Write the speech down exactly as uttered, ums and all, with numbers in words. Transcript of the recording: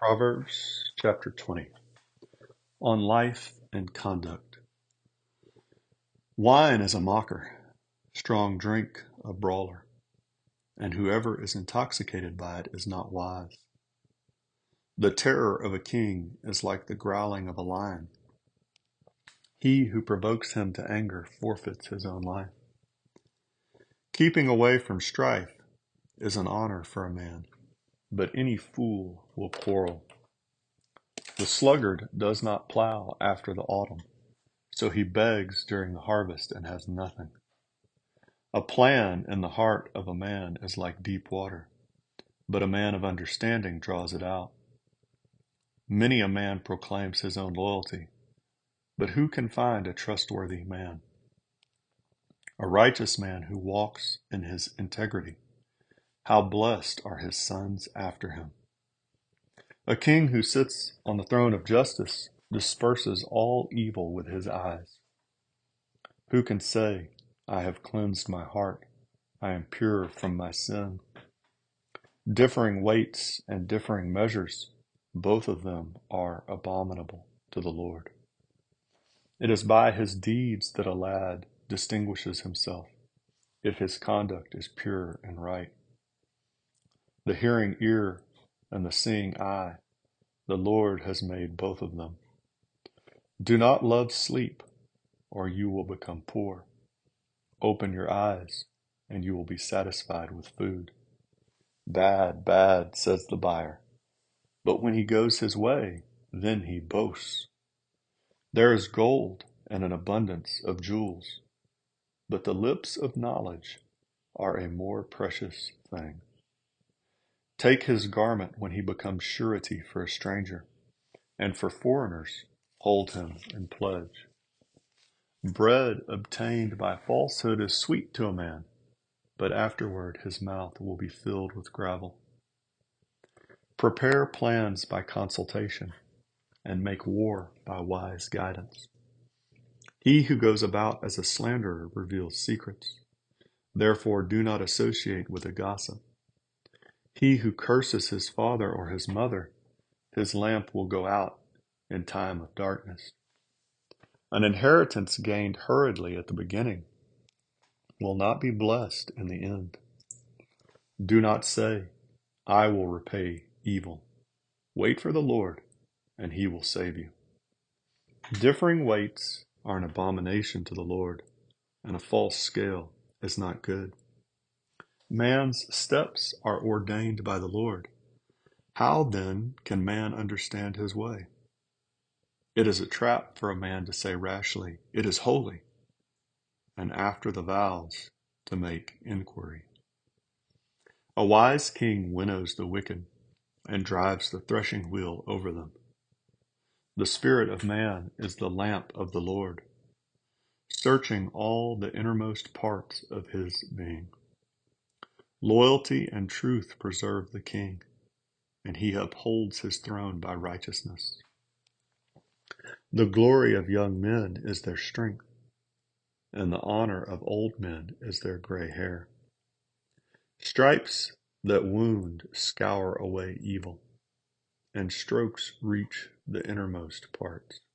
Proverbs chapter twenty on life and conduct. Wine is a mocker, strong drink a brawler, and whoever is intoxicated by it is not wise. The terror of a king is like the growling of a lion. He who provokes him to anger forfeits his own life. Keeping away from strife is an honor for a man, but any fool will quarrel. The sluggard does not plow after the autumn, so he begs during the harvest and has nothing. A plan in the heart of a man is like deep water, but a man of understanding draws it out. Many a man proclaims his own loyalty, but who can find a trustworthy man? A righteous man who walks in his integrity, how blessed are his sons after him. A king who sits on the throne of justice disperses all evil with his eyes. Who can say, I have cleansed my heart, I am pure from my sin? Differing weights and differing measures, both of them are abominable to the Lord. It is by his deeds that a lad distinguishes himself, if his conduct is pure and right. The hearing ear and the seeing eye, the Lord has made both of them. Do not love sleep, or you will become poor. Open your eyes, and you will be satisfied with food. Bad, bad, says the buyer, but when he goes his way, then he boasts. There is gold and an abundance of jewels, but the lips of knowledge are a more precious thing. Take his garment when he becomes surety for a stranger, and for foreigners hold him in pledge. Bread obtained by falsehood is sweet to a man, but afterward his mouth will be filled with gravel. Prepare plans by consultation, and make war by wise guidance. He who goes about as a slanderer reveals secrets. Therefore do not associate with a gossip. He who curses his father or his mother, his lamp will go out in time of darkness. An inheritance gained hurriedly at the beginning will not be blessed in the end. Do not say, I will repay evil. Wait for the Lord, and he will save you. Differing weights are an abomination to the Lord, and a false scale is not good. Man's steps are ordained by the Lord. How then can man understand his way? It is a trap for a man to say rashly, it is holy, and after the vows to make inquiry. A wise king winnows the wicked and drives the threshing wheel over them. The spirit of man is the lamp of the Lord, searching all the innermost parts of his being. Loyalty and truth preserve the king, and he upholds his throne by righteousness. The glory of young men is their strength, and the honor of old men is their gray hair. Stripes that wound scour away evil, and strokes reach the innermost parts.